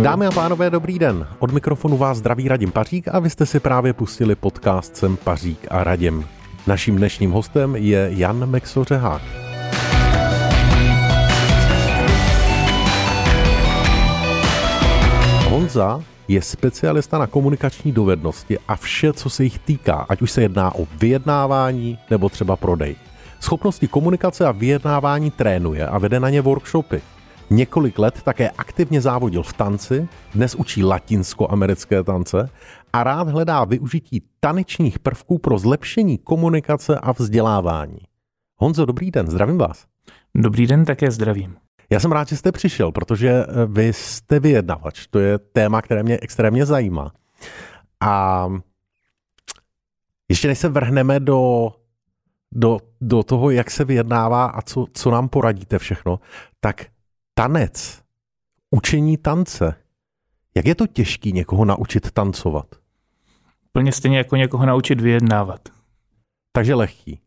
Dámy a pánové, dobrý den. Od mikrofonu vás zdraví Radim Pařík a vy jste si právě pustili podcast Jsem Pařík a Radim. Naším dnešním hostem je Jan Mexo-Řehák. Honza je specialista na komunikační dovednosti a vše, co se jich týká, ať už se jedná o vyjednávání nebo třeba prodej. Schopnosti komunikace a vyjednávání trénuje a vede na ně workshopy. Několik let také aktivně závodil v tanci, dnes učí latinsko-americké tance a rád hledá využití tanečních prvků pro zlepšení komunikace a vzdělávání. Honzo, dobrý den, zdravím vás. Dobrý den, také zdravím. Já jsem rád, že jste přišel, protože vy jste vyjednavač. To je téma, které mě extrémně zajímá. A ještě než se vrhneme do toho, jak se vyjednává a co nám poradíte všechno, tak tanec, učení tance. Jak je to těžký někoho naučit tancovat? Plně stejně jako někoho naučit vyjednávat. Takže lehký.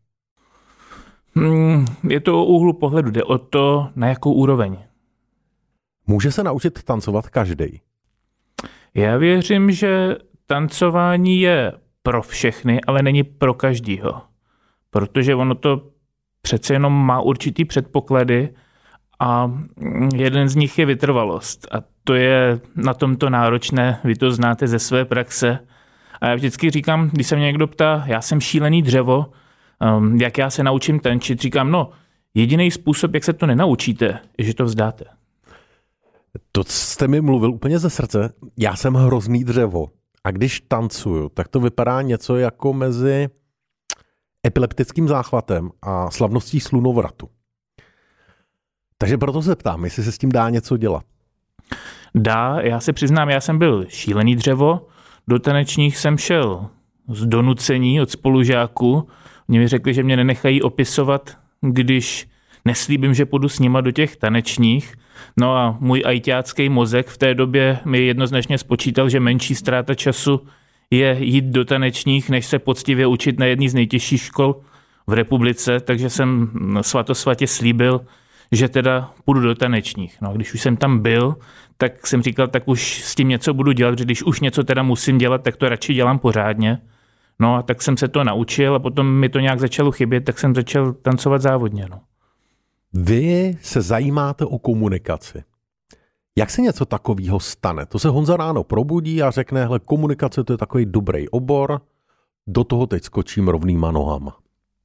Je to o úhlu pohledu, jde o to, na jakou úroveň. Může se naučit tancovat každý? Já věřím, že tancování je pro všechny, ale není pro každýho. Protože ono to přece jenom má určitý předpoklady a jeden z nich je vytrvalost. A to je na tomto náročné, vy to znáte ze své praxe. A já vždycky říkám, když se mě někdo ptá, já jsem šílený dřevo, jak já se naučím tančit, říkám, jediný způsob, jak se to nenaučíte, je, že to vzdáte. To jste mi mluvil úplně ze srdce. Já jsem hrozný dřevo. A když tancuju, tak to vypadá něco jako mezi epileptickým záchvatem a slavností slunovratu. Takže proto se ptám, jestli se s tím dá něco dělat. Dá, já se přiznám, já jsem byl šílený dřevo, do tanečních jsem šel z donucení od spolužáků. Oni mi řekli, že mě nenechají opisovat, když neslíbím, že půjdu s nima do těch tanečních. No a můj ajťácký mozek v té době mi jednoznačně spočítal, že menší ztráta času je jít do tanečních, než se poctivě učit na jedné z nejtěžších škol v republice, takže jsem svatosvatě slíbil, že teda půjdu do tanečních. No a když už jsem tam byl, tak jsem říkal, tak už s tím něco budu dělat, že když už něco teda musím dělat, tak to radši dělám pořádně. No a tak jsem se to naučil a potom mi to nějak začalo chybět, tak jsem začal tancovat závodně. No. Vy se zajímáte o komunikaci. Jak se něco takového stane? To se Honza ráno probudí a řekne, hele, komunikace to je takový dobrý obor, do toho teď skočím rovnýma nohama.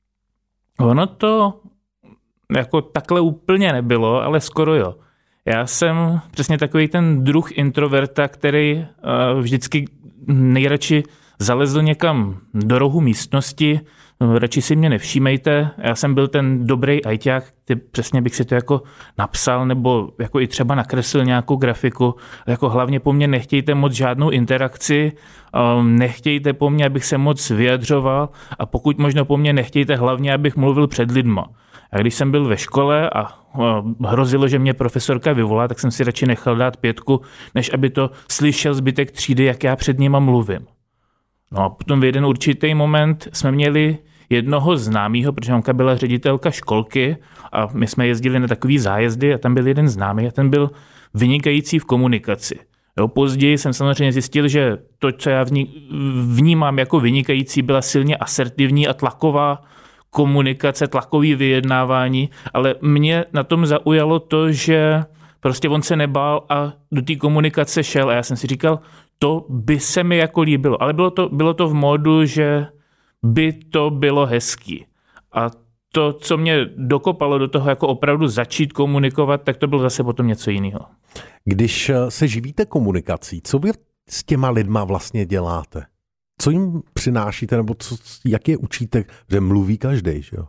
Ono to jako takhle úplně nebylo, ale skoro jo. Já jsem přesně takový ten druh introverta, který vždycky nejradši zalezl někam do rohu místnosti, radši si mě nevšímejte, já jsem byl ten dobrý ajťák, přesně bych si to jako napsal, nebo jako i třeba nakreslil nějakou grafiku, jako hlavně po mně nechtějte moc žádnou interakci, nechtějte po mně, abych se moc vyjadřoval a pokud možno po mně nechtějte hlavně, abych mluvil před lidma. A když jsem byl ve škole a hrozilo, že mě profesorka vyvolá, tak jsem si radši nechal dát 5, než aby to slyšel zbytek třídy, jak já před nima mluvím. No a potom v jeden určitý moment jsme měli jednoho známého, protože mamka byla ředitelka školky a my jsme jezdili na takový zájezdy a tam byl jeden známý a ten byl vynikající v komunikaci. Jo, později jsem samozřejmě zjistil, že to, co já vnímám jako vynikající, byla silně asertivní a tlaková komunikace, tlakový vyjednávání, ale mě na tom zaujalo to, že prostě on se nebál a do té komunikace šel a já jsem si říkal, to by se mi jako líbilo, ale bylo to v módu, že by to bylo hezký. A to, co mě dokopalo do toho jako opravdu začít komunikovat, tak to bylo zase potom něco jiného. Když se živíte komunikací, co vy s těma lidma vlastně děláte? Co jim přinášíte, nebo jak je učíte, že mluví každý, že jo?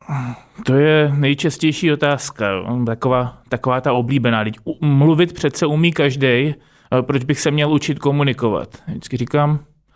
To je nejčastější otázka, taková ta oblíbená. Mluvit přece umí každý, proč bych se měl učit komunikovat? Vždycky říkám,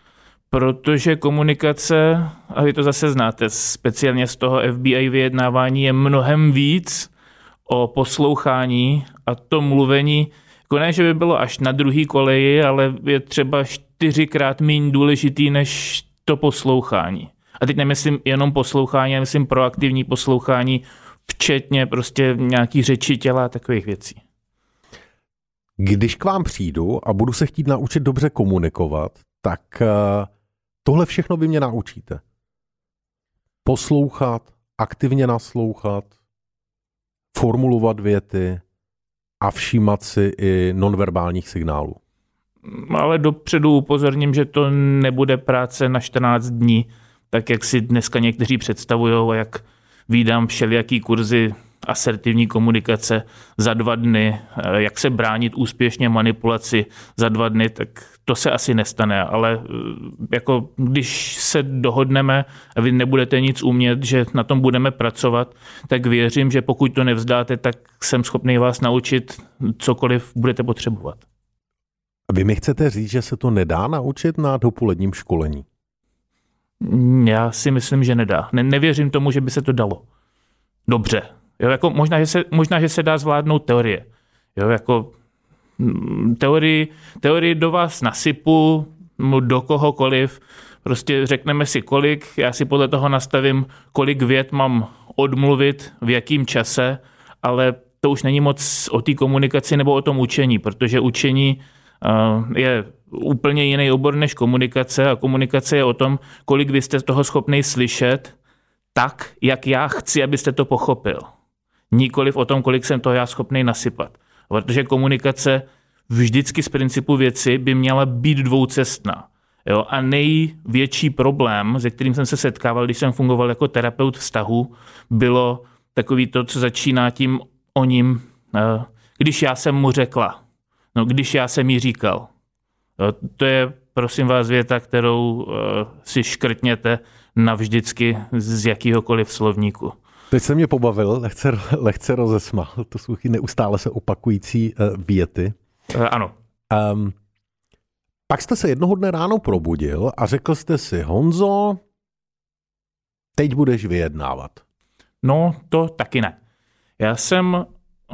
protože komunikace, a vy to zase znáte, speciálně z toho FBI vyjednávání, je mnohem víc o poslouchání a to mluvení, jako ne, že by bylo až na druhý koleji, ale je třeba 4krát méně důležitý než to poslouchání. A teď nemyslím jenom poslouchání, já myslím proaktivní poslouchání, včetně prostě nějaký řeči těla a takových věcí. Když k vám přijdu a budu se chtít naučit dobře komunikovat, tak tohle všechno vy mě naučíte. Poslouchat, aktivně naslouchat, formulovat věty a všímat si i nonverbálních signálů. Ale dopředu upozorním, že to nebude práce na 14 dní, tak jak si dneska někteří představujou a jak vídám všelijaký kurzy asertivní komunikace za 2 dny, jak se bránit úspěšně manipulaci za 2 dny, tak to se asi nestane, ale jako když se dohodneme a vy nebudete nic umět, že na tom budeme pracovat, tak věřím, že pokud to nevzdáte, tak jsem schopný vás naučit cokoliv budete potřebovat. A vy mi chcete říct, že se to nedá naučit na dopoledním školení? Já si myslím, že nedá. Nevěřím tomu, že by se to dalo. Dobře. Jo, jako možná, že se dá zvládnout teorie. Jo, jako teorii do vás nasypu, do kohokoliv, prostě řekneme si kolik, já si podle toho nastavím, kolik vět mám odmluvit, v jakém čase, ale to už není moc o té komunikaci nebo o tom učení, protože učení je úplně jiný obor než komunikace a komunikace je o tom, kolik vy jste toho schopný slyšet tak, jak já chci, abyste to pochopil. Nikoliv o tom, kolik jsem toho já schopný nasypat. Protože komunikace vždycky z principu věci by měla být dvoucestná. Jo? A největší problém, se kterým jsem se setkával, když jsem fungoval jako terapeut vztahu, bylo takový to, co začíná tím o ním, když já jsem mu řekla. No, když já jsem jí říkal. To je, prosím vás, věta, kterou si škrtněte navždycky z jakýhokoliv slovníku. Teď se mě pobavil, lehce rozesmál. To jsou neustále se opakující věty. Ano. Pak jste se jednoho dne ráno probudil a řekl jste si, Honzo, teď budeš vyjednávat. No, to taky ne. Já jsem,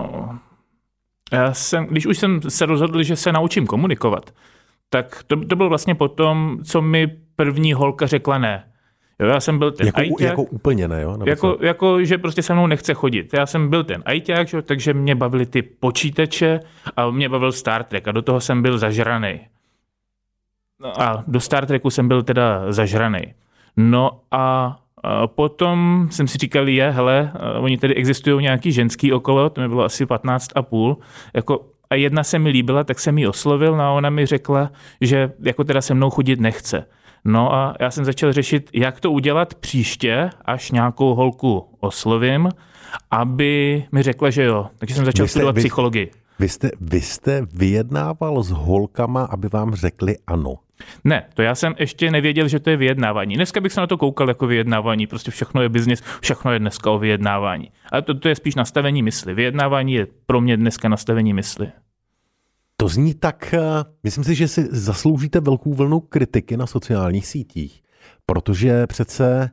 když už jsem se rozhodl, že se naučím komunikovat, tak to bylo vlastně potom, co mi první holka řekla ne. Jo, já jsem byl ten ajťák. Jako úplně ne, jo? Jako, že prostě se mnou nechce chodit. Já jsem byl ten ajťák, takže mě bavily ty počítače a mě bavil Star Trek a do toho jsem byl zažranej. A do Star Treku jsem byl teda zažranej. No a potom jsem si říkal, hele, oni tady existují nějaký ženský okolo, to mi bylo asi 15,5, jako a jedna se mi líbila, tak jsem jí oslovil, no a ona mi řekla, že jako teda se mnou chodit nechce. No a já jsem začal řešit, jak to udělat příště, až nějakou holku oslovím, aby mi řekla, že jo. Takže jsem začal studovat psychologii. Vy jste vyjednával s holkama, aby vám řekli ano. Ne, to já jsem ještě nevěděl, že to je vyjednávání. Dneska bych se na to koukal jako vyjednávání, prostě všechno je biznis, všechno je dneska o vyjednávání. Ale to je spíš nastavení mysli. Vyjednávání je pro mě dneska nastavení mysli. To zní tak, myslím si, že si zasloužíte velkou vlnu kritiky na sociálních sítích, protože přece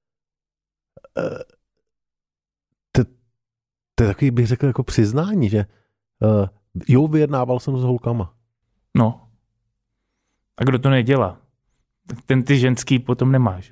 to je takový, bych řekl, jako přiznání, že jo, vyjednával jsem s holkama. No. A kdo to nedělá? Tak ten ty ženský potom nemáš.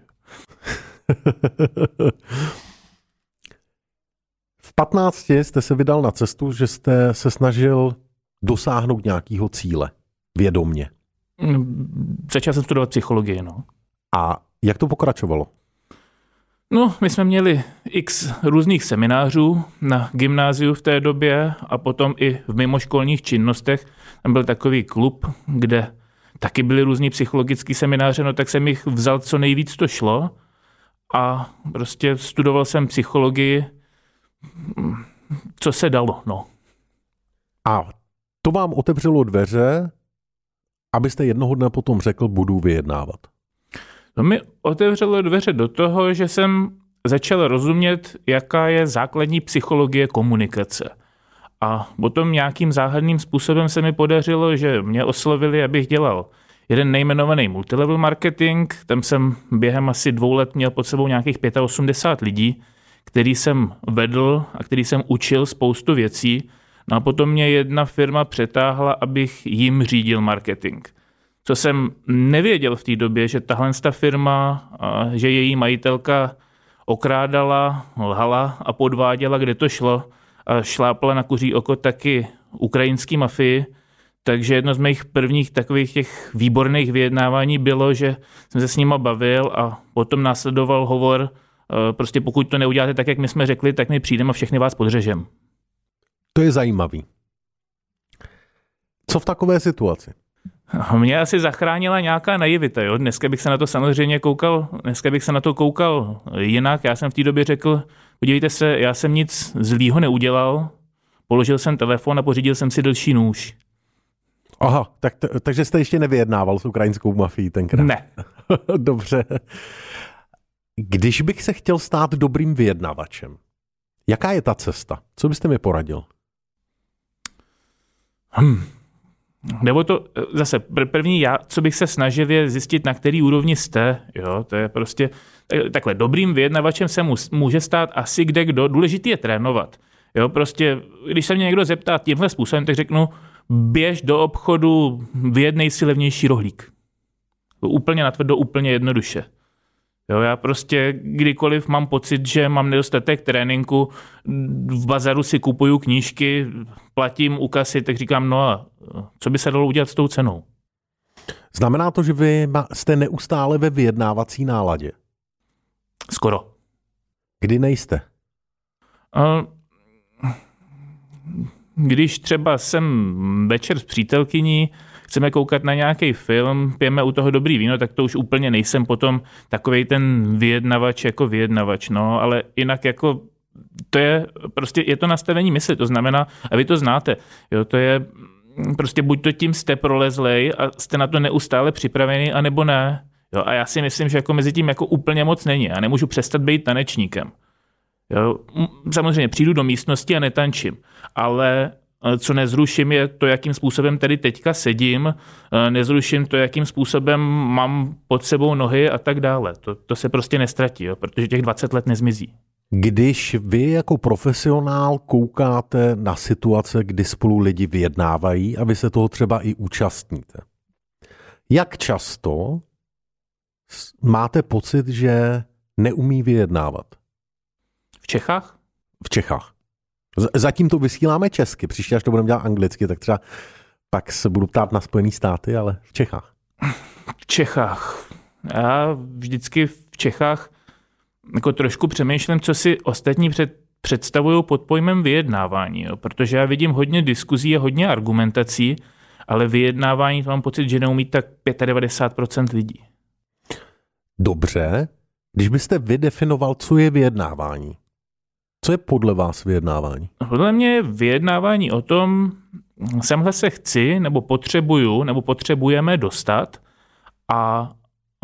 V 15 jste se vydal na cestu, že jste se snažil dosáhnout nějakého cíle. Vědomně. Začal jsem studovat psychologii, no. A jak to pokračovalo? No, my jsme měli x různých seminářů na gymnáziu v té době a potom i v mimoškolních činnostech. Tam byl takový klub, kde taky byly různý psychologické semináře, no tak jsem jich vzal co nejvíc to šlo a prostě studoval jsem psychologii, co se dalo, no. A to vám otevřelo dveře, abyste jednoho dne potom řekl, budu vyjednávat. To mi otevřelo dveře do toho, že jsem začal rozumět, jaká je základní psychologie komunikace. A potom nějakým záhadným způsobem se mi podařilo, že mě oslovili, abych dělal jeden nejmenovaný multilevel marketing. Tam jsem během asi 2 let měl pod sebou nějakých 85 lidí, který jsem vedl a který jsem učil spoustu věcí. No a potom mě jedna firma přetáhla, abych jim řídil marketing. Co jsem nevěděl v té době, že tahle firma, že její majitelka okrádala, lhala a podváděla, kde to šlo, a šlápla na kuří oko taky ukrajinský mafii, Takže jedno z mých prvních takových těch výborných vyjednávání bylo, že jsem se s nima bavil a potom následoval hovor, prostě pokud to neuděláte tak, jak my jsme řekli, tak my přijdeme a všechny vás podřežem. To je zajímavý. Co v takové situaci? Mě asi zachránila nějaká naivita. Jo? Dneska bych se na to koukal jinak. Já jsem v té době řekl, podívejte se, já jsem nic zlýho neudělal, položil jsem telefon a pořídil jsem si delší nůž. Aha, takže jste ještě nevyjednával s ukrajinskou mafií tenkrát? Ne. Dobře. Když bych se chtěl stát dobrým vyjednavačem, jaká je ta cesta? Co byste mi poradil? Nebo to zase první co bych se snažil je zjistit, na který úrovni jste. Jo, to je prostě takhle. Dobrým vyjednavačem se může stát asi kdo. Důležitý je trénovat. Jo, prostě, když se mě někdo zeptá tímhle způsobem, tak řeknu, běž do obchodu, vyjednej si levnější rohlík. Úplně natvrdo, úplně jednoduše. Jo, já prostě kdykoliv mám pocit, že mám nedostatek tréninku, v bazaru si kupuju knížky, platím u kasy, tak říkám, no a co by se dalo udělat s tou cenou? Znamená to, že vy jste neustále ve vyjednávací náladě? Skoro. Kdy nejste? Když třeba jsem večer s přítelkyní, chceme koukat na nějaký film, pijeme u toho dobrý víno, tak to už úplně nejsem potom takovej ten vyjednavač jako vyjednavač, no, ale jinak jako to je prostě, je to nastavení mysli, to znamená, a vy to znáte, jo, to je prostě buď to tím jste prolezlej a jste na to neustále připravený, anebo ne, jo, a já si myslím, že jako mezi tím jako úplně moc není, já nemůžu přestat být tanečníkem. Jo, samozřejmě přijdu do místnosti a netančím, ale co nezruším je to, jakým způsobem tady teďka sedím, nezruším to, jakým způsobem mám pod sebou nohy a tak dále. To se prostě nestratí, jo, protože těch 20 let nezmizí. Když vy jako profesionál koukáte na situace, kdy spolu lidi vyjednávají a vy se toho třeba i účastníte, jak často máte pocit, že neumí vyjednávat? V Čechách? V Čechách. Zatím to vysíláme česky, příště až to budeme dělat anglicky, tak třeba pak se budu ptát na Spojené státy, ale v Čechách. V Čechách. Já vždycky v Čechách jako trošku přemýšlím, co si ostatní představují pod pojmem vyjednávání, jo? Protože já vidím hodně diskuzí a hodně argumentací, ale vyjednávání mám pocit, že neumí tak 95% lidí. Dobře, když byste vydefinoval, co je vyjednávání, co je podle vás vyjednávání? Podle mě je vyjednávání o tom, semhle se chci, nebo potřebuju, nebo potřebujeme dostat a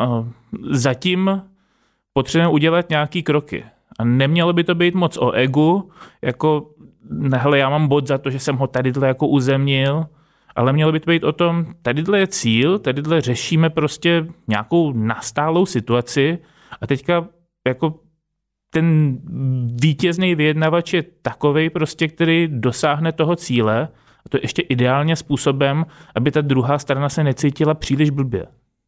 zatím potřebujeme udělat nějaký kroky. A nemělo by to být moc o egu, jako hele, já mám bod za to, že jsem ho tadyhle jako uzemnil, ale mělo by to být o tom, tadyhle je cíl, tadyhle řešíme prostě nějakou nastálou situaci a teďka jako ten vítězný vyjednavač je takovej prostě, který dosáhne toho cíle a to ještě ideálně způsobem, aby ta druhá strana se necítila příliš blbě.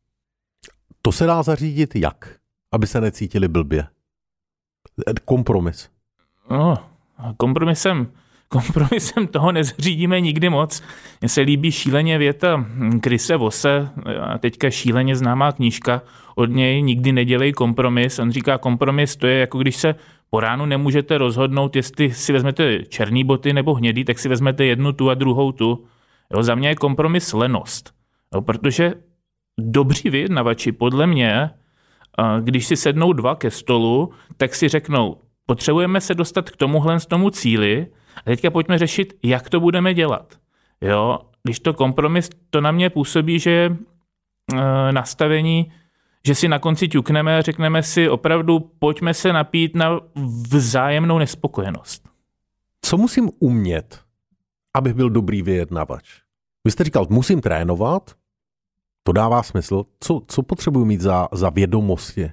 To se dá zařídit jak? Aby se necítili blbě? Kompromis. No, kompromisem toho nezařídíme nikdy moc. Mně se líbí šíleně věta Chrise Vosse, teďka šíleně známá knížka od něj, nikdy nedělej kompromis. On říká, kompromis to je jako když se po ránu nemůžete rozhodnout, jestli si vezmete černý boty nebo hnědý, tak si vezmete jednu tu a druhou tu. Jo, za mě je kompromis lenost. Jo, protože dobří vyjednavači podle mě, když si sednou dva ke stolu, tak si řeknou, potřebujeme se dostat k tomu cíli a teďka pojďme řešit, jak to budeme dělat. Jo, když to kompromis, to na mě působí, že nastavení, že si na konci ťukneme a řekneme si opravdu, pojďme se napít na vzájemnou nespokojenost. Co musím umět, abych byl dobrý vyjednavač? Vy jste říkal, musím trénovat, to dává smysl. Co potřebuji mít za vědomosti?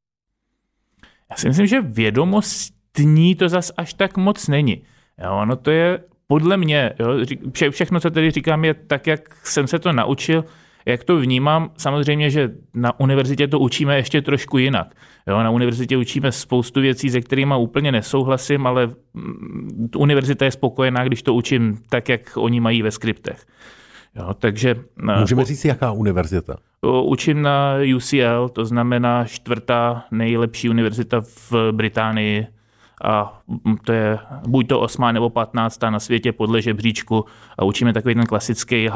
Já si myslím, že vědomostní to zas až tak moc není. Jo, ono to je podle mě, jo, všechno, co tady říkám, je tak, jak jsem se to naučil, jak to vnímám. Samozřejmě, že na univerzitě to učíme ještě trošku jinak. Jo, na univerzitě učíme spoustu věcí, se kterými úplně nesouhlasím, ale univerzita je spokojená, když to učím tak, jak oni mají ve skriptech. Jo, takže můžeme říct, jaká univerzita? Učím na UCL, to znamená 4. nejlepší univerzita v Británii. A to je buď to 8. nebo 15. na světě podle žebříčku. A učíme takový ten klasický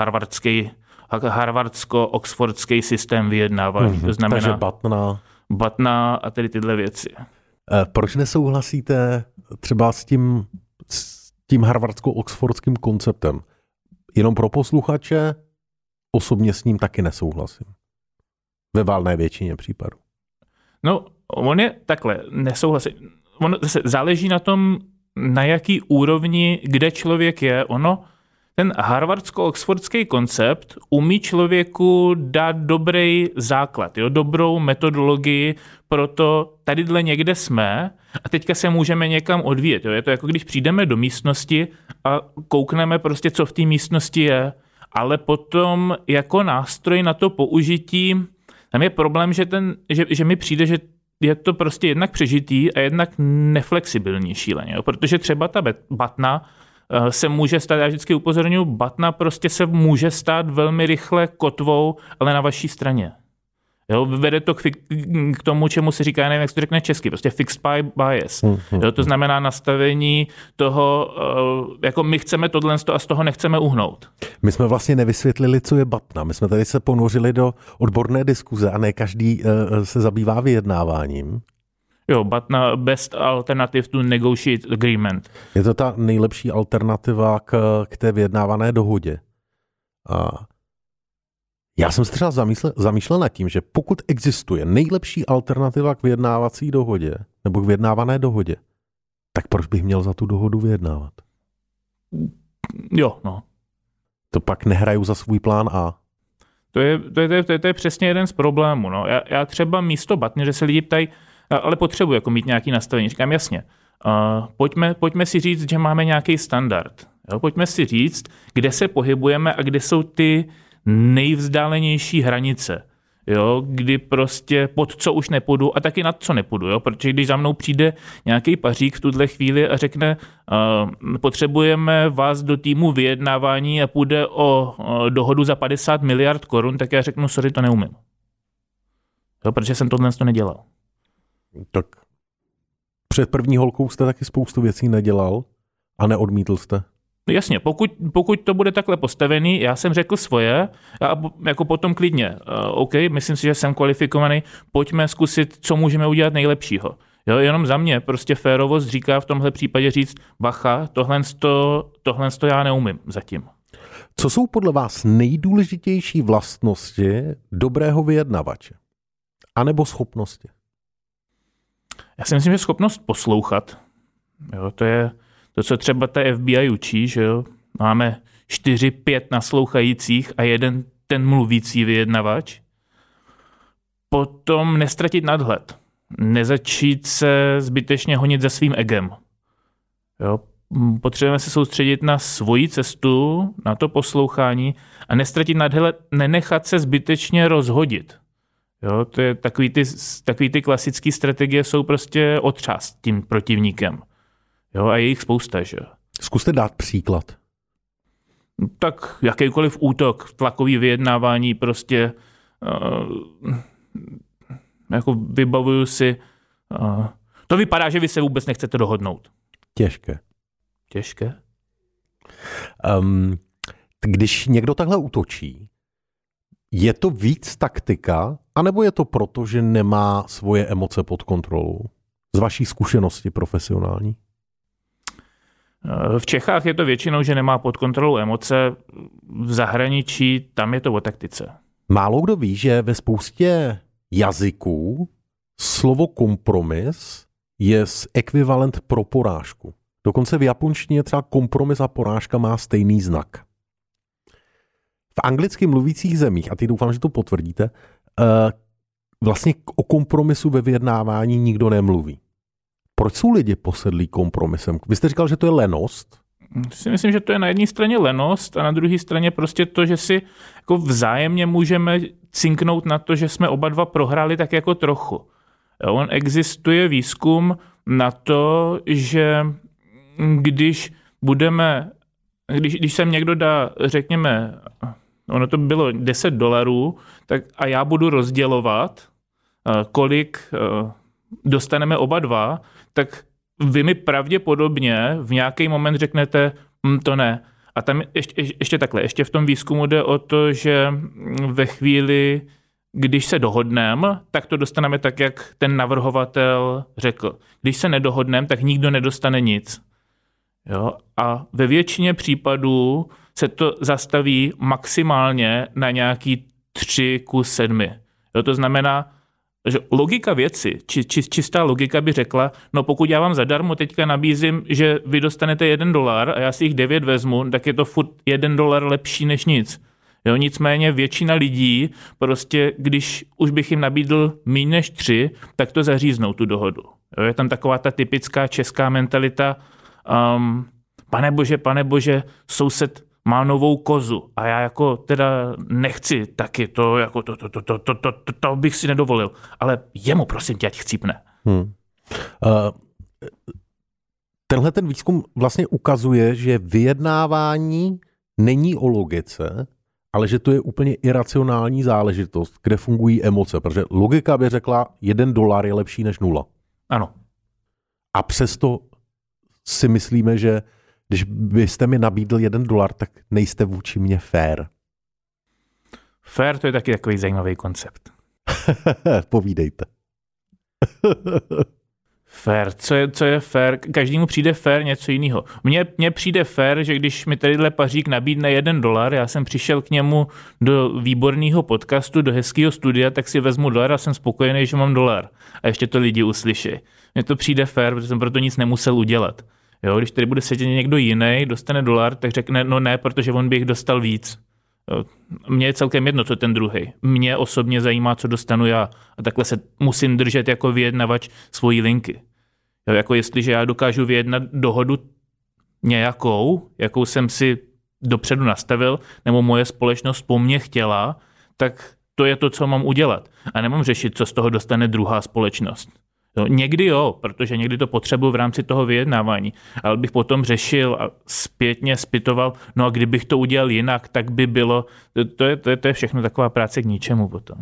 harvardsko-oxfordský systém vyjednávání. To znamená takže Batna a tedy tyhle věci. Proč nesouhlasíte třeba s tím harvardsko-oxfordským konceptem? Jenom pro posluchače, osobně s ním taky nesouhlasím. Ve valné většině případů. No, on je takhle, nesouhlasí. On zase záleží na tom, na jaký úrovni, kde člověk je. Ten harvardsko-oxfordský koncept umí člověku dát dobrý základ, dobrou metodologii, proto tadyhle někde jsme a teďka se můžeme někam odvíjet. Je to jako když přijdeme do místnosti a koukneme prostě, co v té místnosti je, ale potom jako nástroj na to použití, tam je problém, že mi přijde, že je to prostě jednak přežitý a jednak neflexibilní šíleně, protože třeba ta Batna se může stát, já vždycky upozorňuji, Batna prostě se může stát velmi rychle kotvou, ale na vaší straně. Jo, vede to k tomu, čemu se říká, nevím, jak se to řekne česky, prostě fixed bias. Jo, to znamená nastavení toho, jako my chceme tohle a z toho nechceme uhnout. My jsme vlastně nevysvětlili, co je Batna. My jsme tady se ponořili do odborné diskuze a ne každý se zabývá vyjednáváním. Jo, Batna best alternative to negotiate agreement. Je to ta nejlepší alternativa k té vyjednávané dohodě. A já jsem se třeba zamýšlel nad tím, že pokud existuje nejlepší alternativa k vyjednávací dohodě nebo k vyjednávané dohodě, tak proč bych měl za tu dohodu vyjednávat? Jo, no. To pak nehraju za svůj plán A. To je přesně jeden z problémů. No. Já třeba místo Batny, že se lidi ptají, ale potřebuji jako mít nějaký nastavení. Říkám jasně, pojďme si říct, že máme nějaký standard. Jo? Pojďme si říct, kde se pohybujeme a kde jsou ty nejvzdálenější hranice. Jo? Kdy prostě pod co už nepůjdu a taky nad co nepůjdu. Jo? Protože když za mnou přijde nějaký pařík v tuhle chvíli a řekne, potřebujeme vás do týmu vyjednávání a půjde o dohodu za 50 miliard korun, tak já řeknu, sorry, to neumím. Jo? Protože jsem tohle nedělal. Tak před první holkou jste taky spoustu věcí nedělal a neodmítl jste? Jasně, pokud to bude takhle postavený, já jsem řekl svoje a jako potom klidně, OK, myslím si, že jsem kvalifikovaný, pojďme zkusit, co můžeme udělat nejlepšího. Jo, jenom za mě prostě férovost říká v tomhle případě říct, bacha, tohle já neumím zatím. Co jsou podle vás nejdůležitější vlastnosti dobrého vyjednavače? A nebo schopnosti? Já si myslím, že schopnost poslouchat. Jo, to je to, co třeba ta FBI učí, že jo. Máme 4-5 naslouchajících a jeden ten mluvící vyjednavač. Potom nestratit nadhled. Nezačít se zbytečně honit za svým egem. Jo. Potřebujeme se soustředit na svoji cestu, na to poslouchání a nestratit nadhled, nenechat se zbytečně rozhodit. Jo, to je takový ty klasické strategie jsou prostě otřást tím protivníkem. Jo, a je jich spousta, že? Zkuste dát příklad. Tak jakýkoliv útok, tlakový vyjednávání, prostě jako vybavuju si, to vypadá, že vy se vůbec nechcete dohodnout. Těžké? Když někdo takhle útočí, je to víc taktika, anebo je to proto, že nemá svoje emoce pod kontrolou? Z vaší zkušenosti profesionální? V Čechách je to většinou, že nemá pod kontrolou emoce. V zahraničí tam je to o taktice. Málo kdo ví, že ve spoustě jazyků slovo kompromis je ekvivalent pro porážku. Dokonce v japonštině třeba kompromis a porážka má stejný znak. V anglicky mluvících zemích, a teď doufám, že to potvrdíte, vlastně o kompromisu ve vyjednávání nikdo nemluví. Proč jsou lidi posedlí kompromisem? Vy jste říkal, že to je lenost? Si myslím, že to je na jedné straně lenost a na druhé straně prostě to, že si jako vzájemně můžeme cinknout na to, že jsme oba dva prohráli tak jako trochu. On existuje výzkum na to, že když sem někdo dá, řekněme, ono to bylo $10, tak a já budu rozdělovat, kolik dostaneme oba dva, tak vy mi pravděpodobně v nějaký moment řeknete, to ne. A tam ještě takhle, ještě v tom výzkumu jde o to, že ve chvíli, když se dohodneme, tak to dostaneme tak, jak ten navrhovatel řekl. Když se nedohodneme, tak nikdo nedostane nic. Jo? A ve většině případů se to zastaví maximálně na nějaký 3:7. Jo? To znamená, že logika věci, čistá logika by řekla, no pokud já vám zadarmo teďka nabízím, že vy dostanete $1 a já si jich 9 vezmu, tak je to furt $1 lepší než nic. Jo, nicméně většina lidí prostě, když už bych jim nabídl méně než 3, tak to zaříznou tu dohodu. Jo, je tam taková ta typická česká mentalita, pane bože, soused má novou kozu a já jako teda nechci taky, to bych si nedovolil, ale jemu prosím tě, ať chcípne. Tenhle ten výzkum vlastně ukazuje, že vyjednávání není o logice, ale že to je úplně iracionální záležitost, kde fungují emoce, protože logika by řekla, $1 je lepší než 0. Ano. A přesto si myslíme, že když byste mi nabídl $1, tak nejste vůči mně fair. Fair, to je taky takový zajímavý koncept. Povídejte. Fair. Co je fair? Každému přijde fair něco jiného. Mně přijde fair, že když mi tadyhle Pařík nabídne $1, já jsem přišel k němu do výborného podcastu, do hezkého studia, tak si vezmu $1 a jsem spokojený, že mám $1. A ještě to lidi uslyší. Mně to přijde fair, protože jsem proto nic nemusel udělat. Jo, když tady bude sedět někdo jiný, dostane $1, tak řekne, no ne, protože on by jich dostal víc. Jo, mně je celkem jedno, co ten druhý. Mě osobně zajímá, co dostanu já. A takhle se musím držet jako vyjednavač svojí linky. Jo, jako jestliže já dokážu vyjednat dohodu nějakou, jakou jsem si dopředu nastavil, nebo moje společnost po mně chtěla, tak to je to, co mám udělat. A nemám řešit, co z toho dostane druhá společnost. Jo, někdy jo, protože někdy to potřebuji v rámci toho vyjednávání, ale bych potom řešil a zpětně zpytoval, no a kdybych to udělal jinak, tak by bylo, to je všechno taková práce k ničemu potom.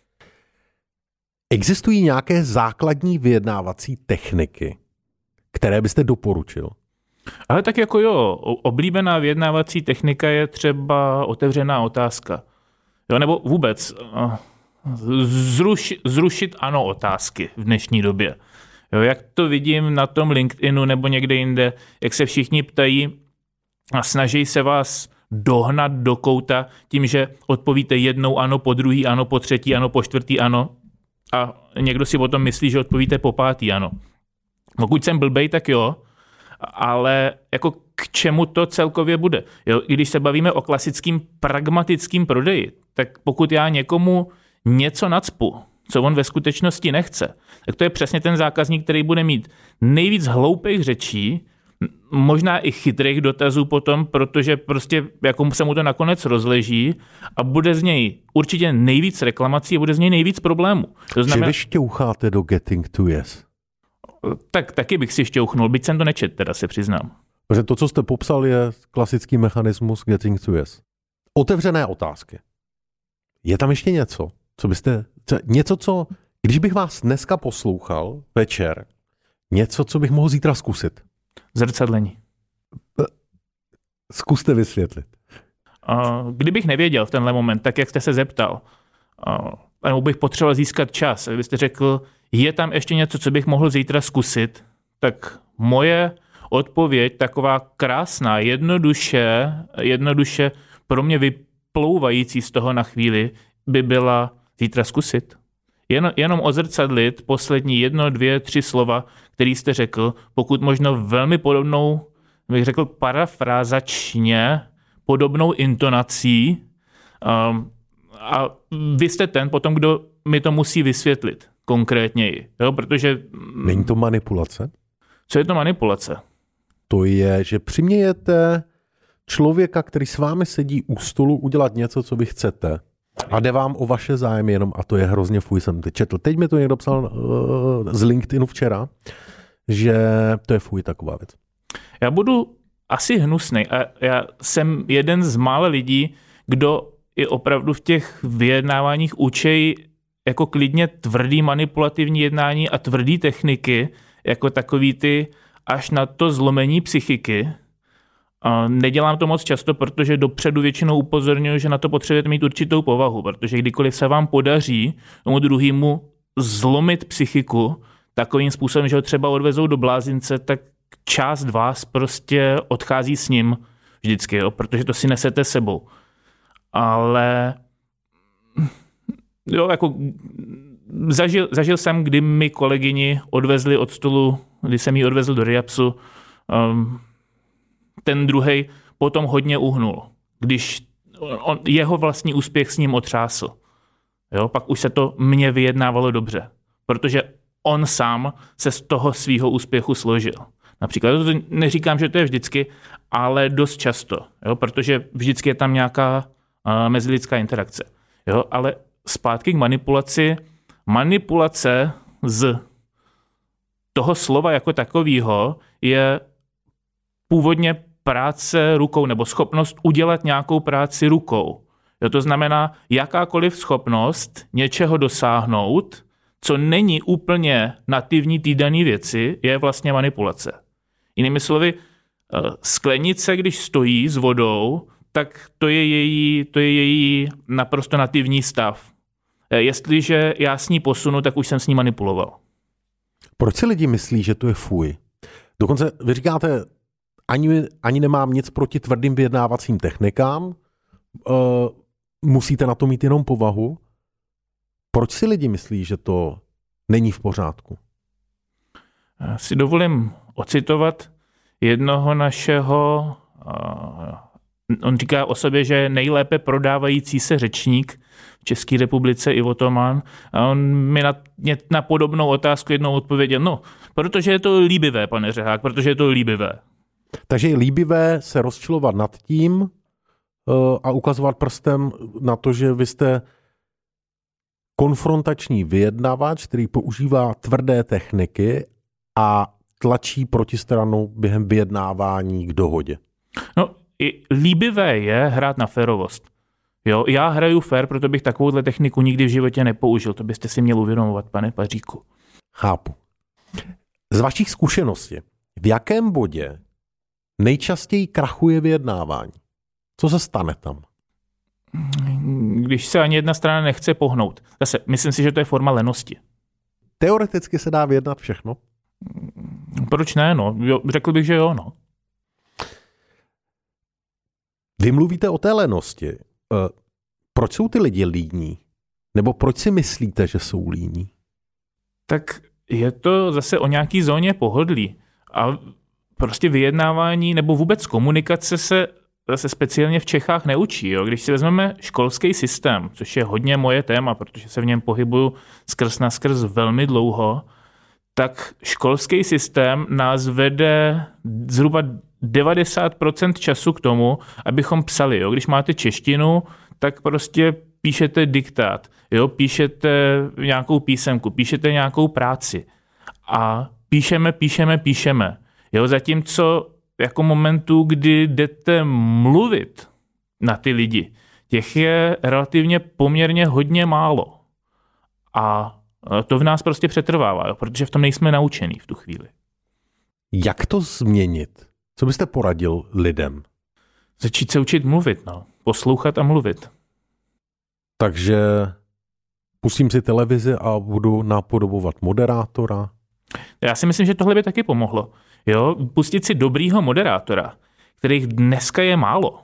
Existují nějaké základní vyjednávací techniky, které byste doporučil? Ale tak jako jo, oblíbená vyjednávací technika je třeba otevřená otázka. Jo, nebo vůbec zrušit ano otázky v dnešní době. Jo, jak to vidím na tom LinkedInu nebo někde jinde, jak se všichni ptají a snaží se vás dohnat do kouta tím, že odpovíte jednou ano, po druhý ano, po třetí ano, po čtvrtý ano a někdo si potom myslí, že odpovíte po pátý ano. Pokud jsem blbej, tak jo, ale jako k čemu to celkově bude? Jo, když se bavíme o klasickým pragmatickým prodeji, tak pokud já někomu něco nacpu, co on ve skutečnosti nechce, tak to je přesně ten zákazník, který bude mít nejvíc hloupých řečí, možná i chytrých dotazů potom, protože prostě jako se mu to nakonec rozleží a bude z něj určitě nejvíc reklamací a bude z něj nejvíc problémů. To znamená, že vy šťoucháte do getting to yes? Tak taky bych si šťouchnul, byť jsem to nečet, teda se přiznám. Protože to, co jste popsal, je klasický mechanismus getting to yes. Otevřené otázky. Je tam ještě něco? Co, když bych vás dneska poslouchal večer, něco, co bych mohl zítra zkusit? Zrcadlení. Zkuste vysvětlit. Kdybych nevěděl v tenhle moment, tak jak jste se zeptal, nebo bych potřeboval získat čas, kdybyste řekl, je tam ještě něco, co bych mohl zítra zkusit, tak moje odpověď, taková krásná, jednoduše pro mě vyplouvající z toho na chvíli, by byla zítra zkusit. Jenom ozrcadlit poslední 1, 2, 3 slova, který jste řekl, pokud možno velmi podobnou, bych řekl parafrázačně, podobnou intonací. A vy jste ten potom, kdo mi to musí vysvětlit konkrétněji. Jo? Protože... Není to manipulace? Co je to manipulace? To je, že přimějete člověka, který s vámi sedí u stolu, udělat něco, co vy chcete. A jde vám o vaše zájmy jenom, a to je hrozně fuj, jsem to četl. Teď mi to někdo psal z LinkedInu včera, že to je fuj taková věc. Já budu asi hnusnej a já jsem jeden z mála lidí, kdo i opravdu v těch vyjednáváních učí jako klidně tvrdý manipulativní jednání a tvrdý techniky, jako takový ty až na to zlomení psychiky. A nedělám to moc často, protože dopředu většinou upozorňuji, že na to potřebujete mít určitou povahu, protože kdykoliv se vám podaří tomu druhému zlomit psychiku takovým způsobem, že ho třeba odvezou do blázince, tak část vás prostě odchází s ním vždycky, jo, protože to si nesete sebou. Ale jo, jako zažil jsem, kdy mi kolegyni odvezli od stolu, kdy jsem ji odvezl do Riapsu, ten druhej potom hodně uhnul, když jeho vlastní úspěch s ním otřásl. Jo, pak už se to mně vyjednávalo dobře, protože on sám se z toho svýho úspěchu složil. Například, to neříkám, že to je vždycky, ale dost často, jo, protože vždycky je tam nějaká mezilidská interakce. Jo, ale zpátky k manipulaci. Manipulace z toho slova jako takového je původně práce rukou nebo schopnost udělat nějakou práci rukou. Jo, to znamená jakákoliv schopnost něčeho dosáhnout, co není úplně nativní té dané věci, je vlastně manipulace. Jinými slovy, sklenice, když stojí s vodou, tak to je její naprosto nativní stav. Jestliže já s ní posunu, tak už jsem s ní manipuloval. Proč si lidi myslí, že to je fuj? Dokonce vy říkáte, ani nemám nic proti tvrdým vyjednávacím technikám, musíte na to mít jenom povahu. Proč si lidi myslí, že to není v pořádku? Já si dovolím ocitovat jednoho našeho, on říká o sobě, že je nejlépe prodávající se řečník v České republice Ivo Toman. A on mi na podobnou otázku jednou odpověděl, no, protože je to líbivé, pane Řehák, protože je to líbivé. Takže je líbivé se rozčilovat nad tím a ukazovat prstem na to, že vy jste konfrontační vyjednavač, který používá tvrdé techniky a tlačí protistranu během vyjednávání k dohodě. No, i líbivé je hrát na férovost. Jo, já hraju fér, proto bych takovouhle techniku nikdy v životě nepoužil. To byste si měl uvědomovat, pane Paříku. Chápu. Z vašich zkušeností, v jakém bodě nejčastěji krachuje vyjednávání? Co se stane tam? Když se ani jedna strana nechce pohnout. Zase, myslím si, že to je forma lenosti. Teoreticky se dá vyjednat všechno? Proč ne? No, jo, řekl bych, že jo. No. Vy mluvíte o té lenosti. Proč jsou ty lidi líní? Nebo proč si myslíte, že jsou líní? Tak je to zase o nějaký zóně pohodlí. A prostě vyjednávání nebo vůbec komunikace se zase speciálně v Čechách neučí. Jo? Když si vezmeme školský systém, což je hodně moje téma, protože se v něm pohybuju skrz na skrz velmi dlouho, tak školský systém nás vede zhruba 90% času k tomu, abychom psali. Jo? Když máte češtinu, tak prostě píšete diktát, jo? Píšete nějakou písemku, píšete nějakou práci a píšeme. Jo? Zatímco jako momentu, kdy jdete mluvit na ty lidi, těch je relativně poměrně hodně málo. A to v nás prostě přetrvává, jo? Protože v tom nejsme naučený v tu chvíli. Jak to změnit? Co byste poradil lidem? Začít se učit mluvit, no. Poslouchat a mluvit. Takže pustím si televizi a budu napodobovat moderátora? Já si myslím, že tohle by taky pomohlo. Jo? Pustit si dobrýho moderátora, kterých dneska je málo.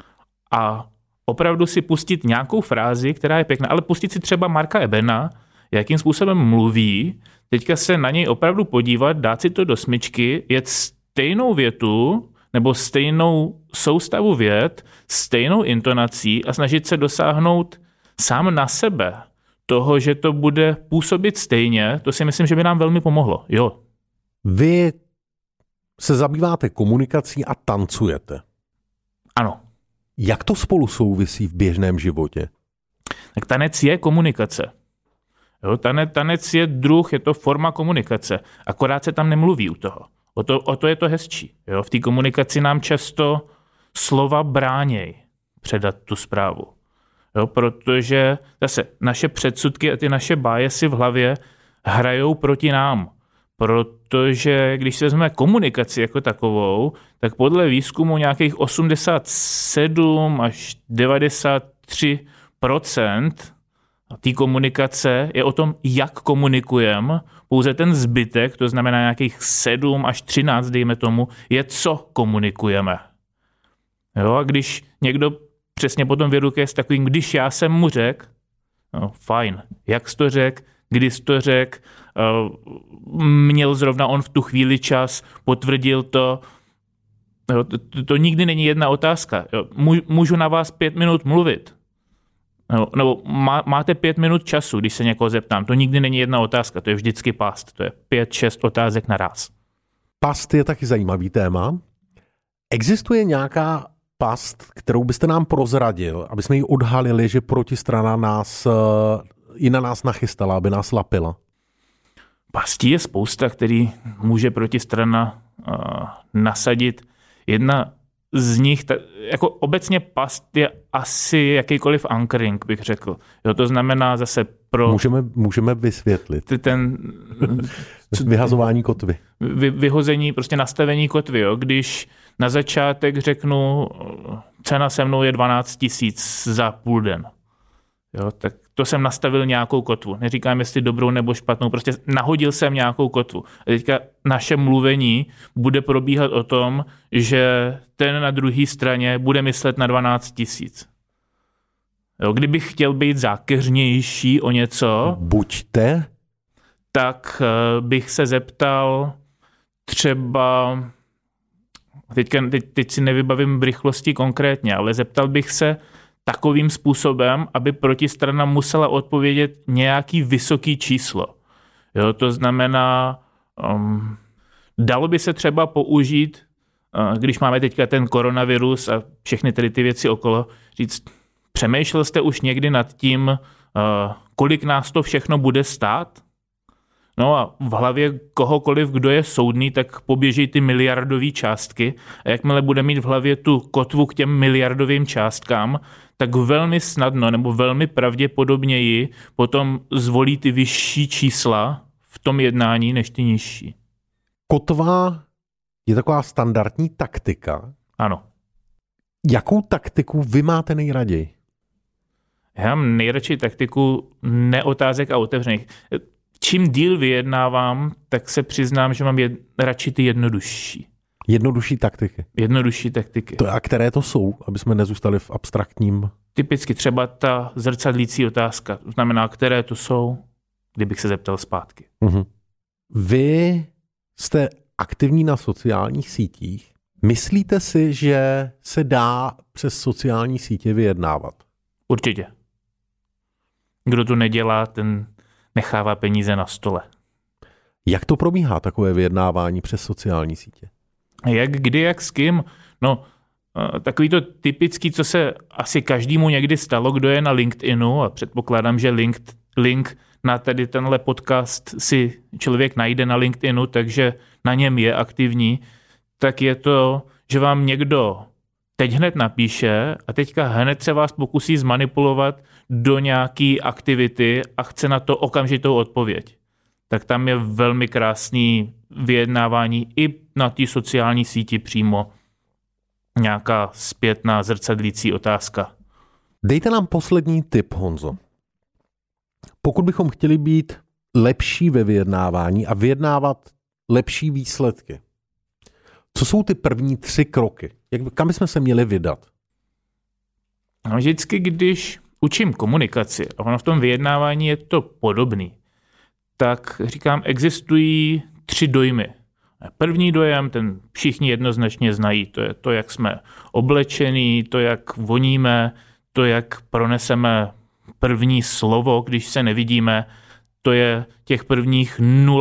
A opravdu si pustit nějakou frázi, která je pěkná, ale pustit si třeba Marka Ebena, jakým způsobem mluví, teďka se na něj opravdu podívat, dát si to do smyčky, jet stejnou větu nebo stejnou soustavu vět, stejnou intonací a snažit se dosáhnout sám na sebe toho, že to bude působit stejně, to si myslím, že by nám velmi pomohlo. Jo. Vy se zabýváte komunikací a tancujete. Ano. Jak to spolu souvisí v běžném životě? Tak tanec je komunikace. Jo, tanec je druh, je to forma komunikace. Akorát se tam nemluví u toho. O to je to hezčí. Jo? V té komunikaci nám často slova bráněj předat tu zprávu. Jo, protože zase naše předsudky a ty naše biasy v hlavě hrajou proti nám. Protože když se vezmeme komunikaci jako takovou, tak podle výzkumu nějakých 87 až 93% té komunikace je o tom, jak komunikujeme. Pouze ten zbytek, to znamená nějakých 7 až 13, dejme tomu, je co komunikujeme. Jo, a když někdo přesně potom vyrukuje s takovým, když já jsem mu řekl, no, fajn, jak jsi to řekl, kdy jsi to řekl, měl zrovna on v tu chvíli čas, potvrdil to. Jo, to nikdy není jedna otázka. Jo, můžu na vás 5 minut mluvit. Jo, nebo máte 5 minut času, když se někoho zeptám. To nikdy není jedna otázka, to je vždycky past. To je 5-6 otázek naraz. Past je taky zajímavý téma. Existuje nějaká past, kterou byste nám prozradil, aby jsme ji odhalili, že protistrana i na nás nachystala, aby nás lapila? Pastí je spousta, který může protistrana nasadit. Jedna z nich, jako obecně past je asi jakýkoliv anchoring, bych řekl. Jo, to znamená zase pro... Můžeme vysvětlit. Vyhazování kotvy. Vyhození, prostě nastavení kotvy. Jo. Když na začátek řeknu, cena se mnou je 12 000 za půl den. Jo, tak to jsem nastavil nějakou kotvu. Neříkám, jestli dobrou nebo špatnou, prostě nahodil jsem nějakou kotvu. A teďka naše mluvení bude probíhat o tom, že ten na druhé straně bude myslet na 12 000. Jo, kdybych chtěl být zákeřnější o něco, buďte, tak bych se zeptal třeba, teď si nevybavím v rychlosti konkrétně, ale zeptal bych se takovým způsobem, aby protistrana musela odpovědět nějaký vysoký číslo. Jo, to znamená, dalo by se třeba použít, když máme teďka ten koronavirus a všechny tedy ty věci okolo, říct, přemýšlel jste už někdy nad tím, kolik nás to všechno bude stát? No a v hlavě kohokoliv, kdo je soudný, tak poběží ty miliardové částky a jakmile bude mít v hlavě tu kotvu k těm miliardovým částkám, tak velmi snadno nebo velmi pravděpodobněji potom zvolí ty vyšší čísla v tom jednání než ty nižší. Kotva je taková standardní taktika. Ano. Jakou taktiku vy máte nejraději? Já mám nejradši taktiku neotázek a otevřených. Čím díl vyjednávám, tak se přiznám, že mám radši ty jednodušší. Jednodušší taktiky. Jednodušší taktiky. A které to jsou, aby jsme nezůstali v abstraktním? Typicky třeba ta zrcadlící otázka. To znamená, které to jsou, kdybych se zeptal zpátky. Mhm. Vy jste aktivní na sociálních sítích. Myslíte si, že se dá přes sociální sítě vyjednávat? Určitě. Kdo to nedělá, ten nechává peníze na stole. Jak to probíhá, takové vyjednávání přes sociální sítě? Jak, kdy, jak, s kým? No, takový to typický, co se asi každému někdy stalo, kdo je na LinkedInu, a předpokládám, že link na tady tenhle podcast si člověk najde na LinkedInu, takže na něm je aktivní, tak je to, že vám někdo teď hned napíše a teďka hned se vás pokusí zmanipulovat do nějaký aktivity a chce na to okamžitou odpověď. Tak tam je velmi krásný vyjednávání i na té sociální síti přímo. Nějaká zpětná zrcadlící otázka. Dejte nám poslední tip, Honzo. Pokud bychom chtěli být lepší ve vyjednávání a vyjednávat lepší výsledky, co jsou ty první 3 kroky? Kam bychom se měli vydat? No, vždycky, když učím komunikaci, a ono v tom vyjednávání je to podobný, tak říkám, existují 3 dojmy. První dojem, ten všichni jednoznačně znají, to je to, jak jsme oblečení, to, jak voníme, to, jak proneseme první slovo, když se nevidíme, to je těch prvních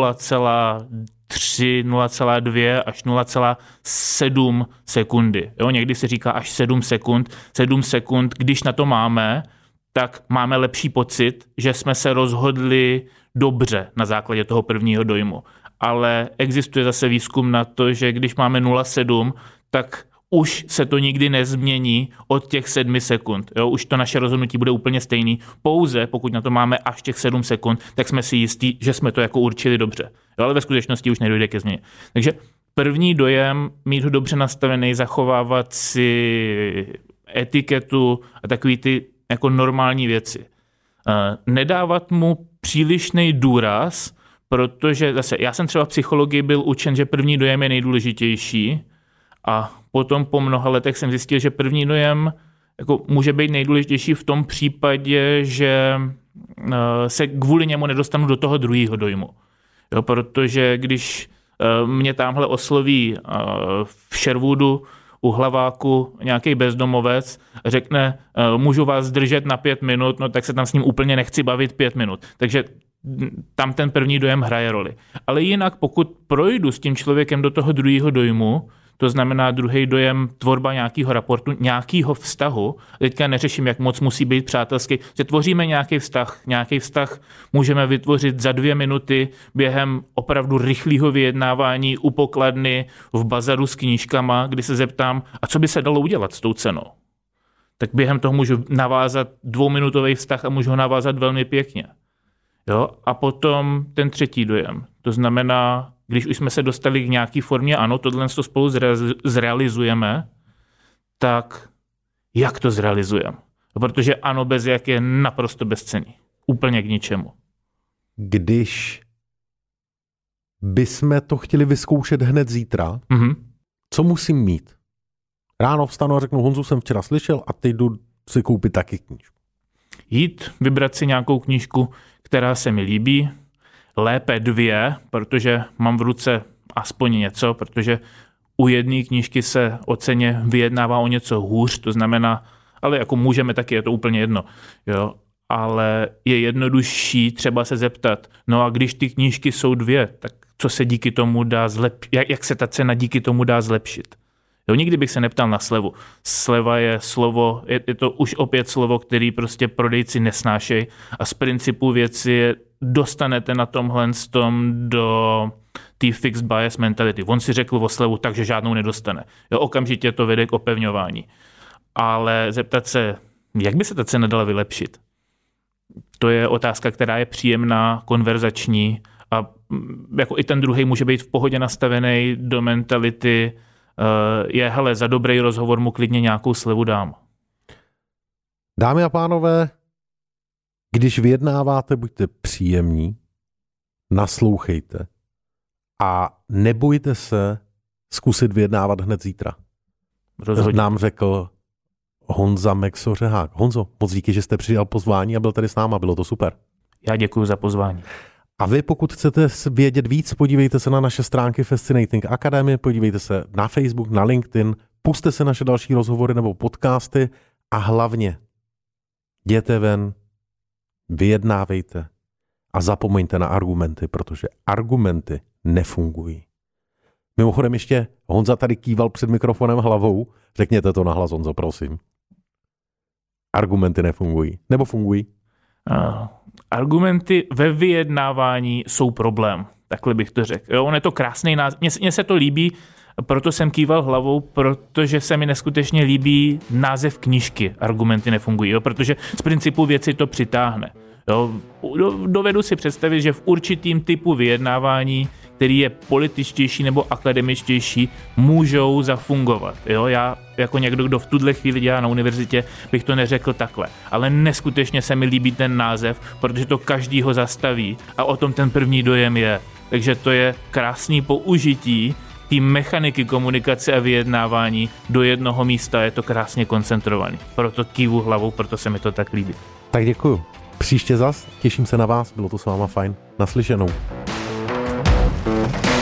0,3, 0,2 až 0,7 sekundy. Jo, někdy se říká až 7 sekund. 7 sekund, když na to máme, tak máme lepší pocit, že jsme se rozhodli dobře na základě toho prvního dojmu. Ale existuje zase výzkum na to, že když máme 0,7, tak už se to nikdy nezmění od těch 7 sekund. Jo, už to naše rozhodnutí bude úplně stejný. Pouze, pokud na to máme až těch 7 sekund, tak jsme si jistí, že jsme to jako určili dobře. Jo, ale ve skutečnosti už nedojde ke změně. Takže první dojem, mít ho dobře nastavený, zachovávat si etiketu a takový ty jako normální věci. Nedávat mu přílišný důraz, protože zase já jsem třeba v psychologii byl učen, že první dojem je nejdůležitější a potom po mnoha letech jsem zjistil, že první dojem jako může být nejdůležitější v tom případě, že se kvůli němu nedostanu do toho druhého dojmu. Jo, protože když mě tamhle osloví v Sherwoodu u Hlaváku nějaký bezdomovec, řekne, můžu vás držet na 5 minut, no tak se tam s ním úplně nechci bavit 5 minut. Takže tam ten první dojem hraje roli. Ale jinak, pokud projdu s tím člověkem do toho druhého dojmu, to znamená druhý dojem, tvorba nějakého raportu, nějakého vztahu, teďka neřeším, jak moc musí být přátelský, že tvoříme nějaký vztah můžeme vytvořit za 2 minuty během opravdu rychlého vyjednávání u pokladny v bazaru s knížkama, kdy se zeptám, a co by se dalo udělat s tou cenou. Tak během toho můžu navázat 2minutový vztah a můžu ho navázat velmi pěkně. Jo? A potom ten třetí dojem. To znamená, když už jsme se dostali k nějaké formě, ano, tohle to spolu zrealizujeme, tak jak to zrealizujeme? Protože ano, bez jak je naprosto bezcenný. Úplně k ničemu. Když bychom to chtěli vyzkoušet hned zítra, co musím mít? Ráno vstanu a řeknu, Honzu jsem včera slyšel a teď jdu si koupit taky knížku. Jít, vybrat si nějakou knížku, která se mi líbí, lépe 2, protože mám v ruce aspoň něco, protože u jedné knížky se o ceně vyjednává o něco hůř, to znamená, ale jako můžeme taky, je to úplně jedno, jo, ale je jednodušší třeba se zeptat, no a když ty knížky jsou 2, tak co se díky tomu dá zlepšit, jak se ta cena díky tomu dá zlepšit. Jo, nikdy bych se neptal na slevu. Sleva je slovo, je to už opět slovo, který prostě prodejci nesnášejí a z principu věci je, dostanete na tomhle do té fixed bias mentality. On si řekl o slevu, takže žádnou nedostane. Jo, okamžitě to vede k opevňování. Ale zeptat se, jak by se ta cena dala vylepšit? To je otázka, která je příjemná, konverzační a jako i ten druhý může být v pohodě nastavený do mentality, je, hele, za dobrý rozhovor mu klidně nějakou slevu dám. Dámy a pánové, když vyjednáváte, buďte příjemní, naslouchejte a nebojte se zkusit vyjednávat hned zítra. Rozhodně. Nám řekl Honza Mexo-Řehák. Honzo, moc díky, že jste přijal pozvání a byl tady s náma, bylo to super. Já děkuji za pozvání. A vy, pokud chcete vědět víc, podívejte se na naše stránky Fascinating Academy, podívejte se na Facebook, na LinkedIn, pusťte se naše další rozhovory nebo podcasty a hlavně jděte ven, vyjednávejte a zapomeňte na argumenty, protože argumenty nefungují. Mimochodem ještě Honza tady kýval před mikrofonem hlavou. Řekněte to nahlas, Honzo, prosím. Argumenty nefungují. Nebo fungují? Argumenty ve vyjednávání jsou problém. Takhle bych to řekl. Jo, on je to krásný název. Mně se to líbí, proto jsem kýval hlavou, protože se mi neskutečně líbí název knížky. Argumenty nefungují, jo, protože z principu věci to přitáhne. Jo, dovedu si představit, že v určitým typu vyjednávání, který je političtější nebo akademičtější, můžou zafungovat. Jo, já jako někdo, kdo v tuhle chvíli dělá na univerzitě, bych to neřekl takhle. Ale neskutečně se mi líbí ten název, protože to každýho zastaví a o tom ten první dojem je. Takže to je krásný použití té mechaniky komunikace a vyjednávání do jednoho místa, je to krásně koncentrovaný. Proto kývu hlavou, proto se mi to tak líbí. Tak děkuju. Příště zas, těším se na vás, bylo to s váma fajn. Naslyšenou.